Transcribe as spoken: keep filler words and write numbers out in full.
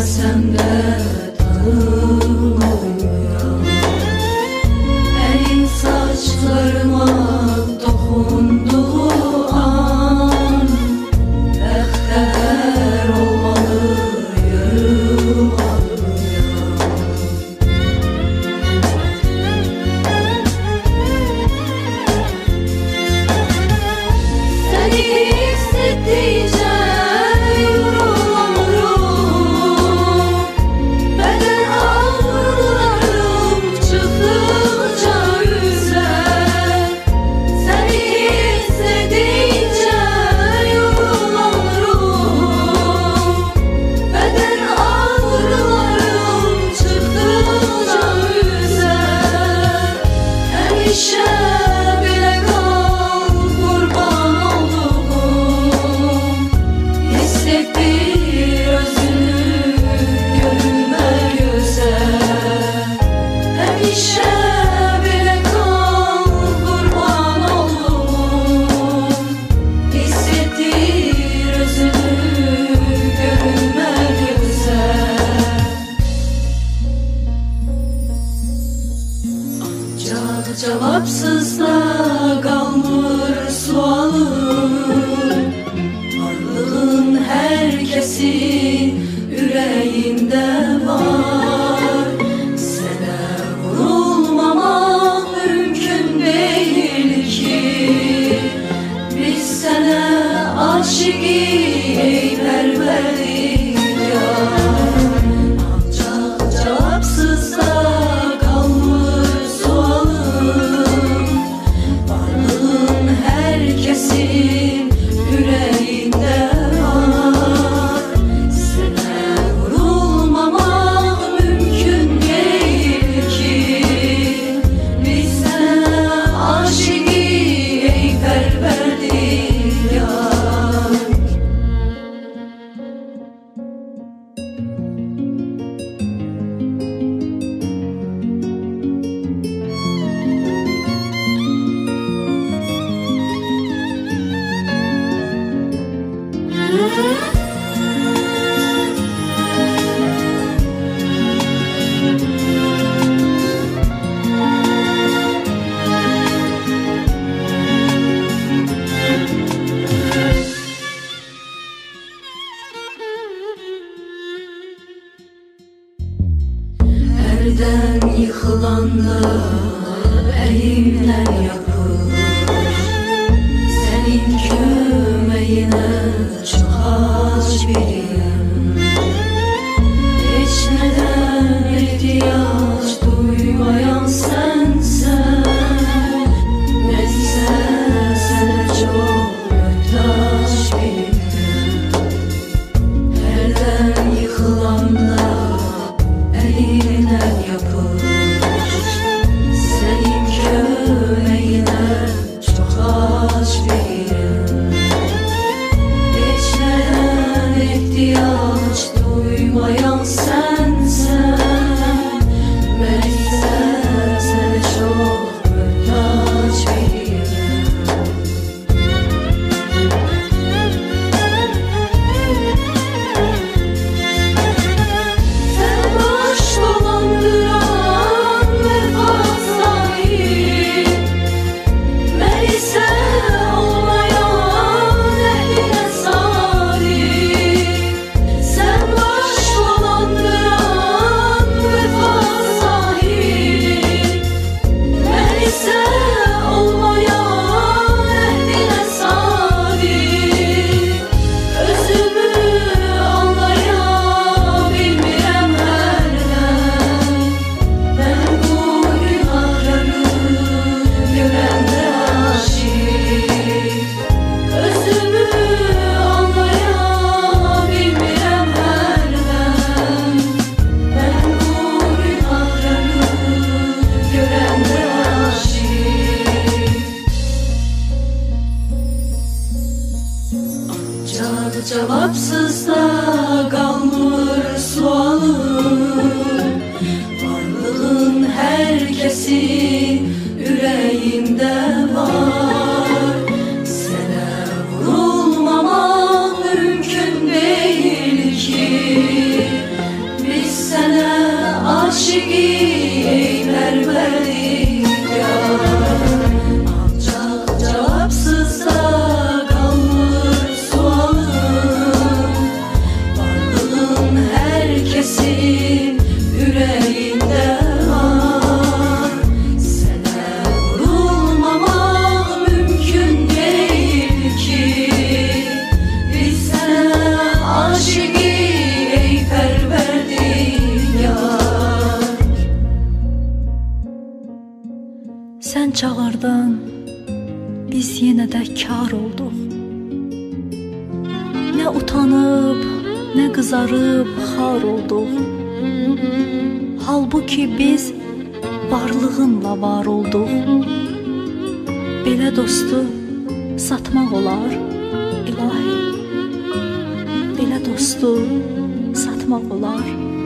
Sevmesem de tanımıyorum. Elin saçlarıma dokunduğu an Bəxtəvər olmalıyım, alıyım. Seni hissettikçe cevapsızda kalmır sualım. Varlığın herkesin yüreğinde var. Sana vurulmamak mümkün değil ki. Biz sana aşıkız ey Pərvərdigar. Ancak cevapsızda herkesin yüreğinde var. Sana vurulmamak mümkün değil ki. Biz sana aşıkız ey Pərvərdigar. Yerden yıkılanda elimden yapır. Senin kömeğine çok aç biriyim. Hiç neden ihtiyaç duymayan sensen. Neyse sana çok muhtaç biriyim. Yerden yıkılanda elinden yapır. Senin kömeğine çok aç biriyim. Hiç neden ihtiyaç duymayan sensen. Ben ise sana çok muhtaç biriyim. Sen baş dolandır çağırdın, biz yenə də kar olduq. Nə utanıb, nə qızarıb xar olduq. Halbuki biz varlığınla var olduq. Belə dostu satmaq olar, ilahi. Belə dostu satmaq olar.